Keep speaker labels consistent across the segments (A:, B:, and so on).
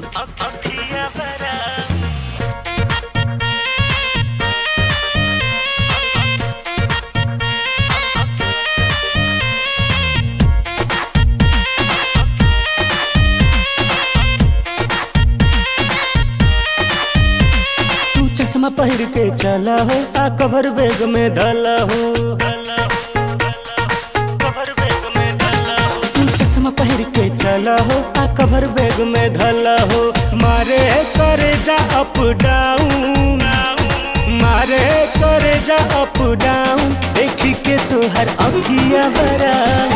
A: अखियाँ भरा
B: तू चश्मा पहिर के चला हो आ कवर बैग में धला हो। तू चश्मा पहिर के चला हो आ कवर बैग में धला हो। मारे करे जा अप डाउन, मारे करे जा अप डाउन, देखी के तोहर अखियाँ भरा।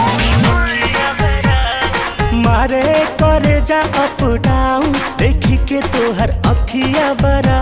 B: मारे करे जा अप डाउन, देखी के तोहर अखियाँ भरा।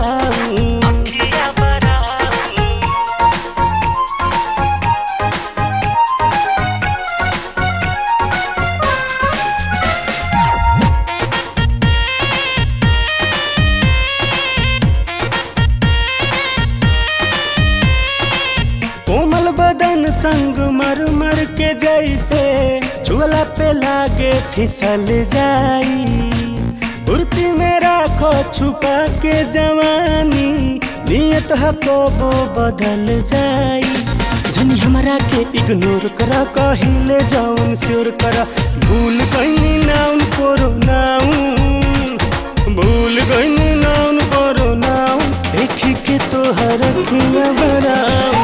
B: कोमल बदन संग मर मर के जैसे झूला पे लागे फिसल जाई। कुर्ती में राखो छुपा के जवानी, नियत हको वो बदल जाई। जनी हमरा के इग्नोर करा, कहिले जौन श्योर करा। भूल गईनी नाउन करो नाउन, भूल गईनी नाउन करो नाउन, देखी के तोहर अखियाँ भरा।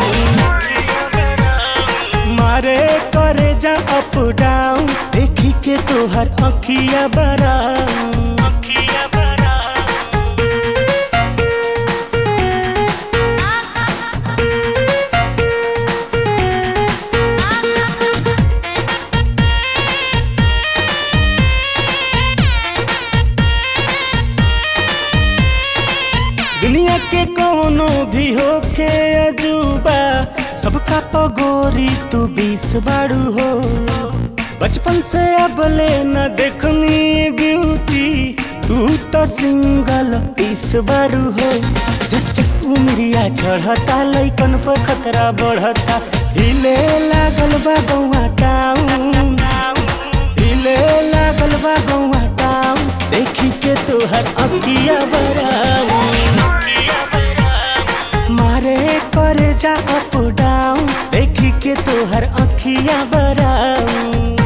B: मारे करे जा अप डाउन, देखी के तोहर अखियाँ भरा। दुनिया के कोनो भी होके अजूबा, सबका पगोरी तू 20 बारू हो। बचपन से अब ले न देखनी ब्यूटी, तू तो सिंगल पीस बारू हो। जस जस उमरिया चढ़ता, लइकन पर खतरा बढ़ता। हिले लागल बा गौआ टाउन, हिले लागल बा गौआ टाउन, देखी के तोहर अखियाँ भरा। मारे करे जा अप डाउन, देखी के तोहर अखियाँ भरा।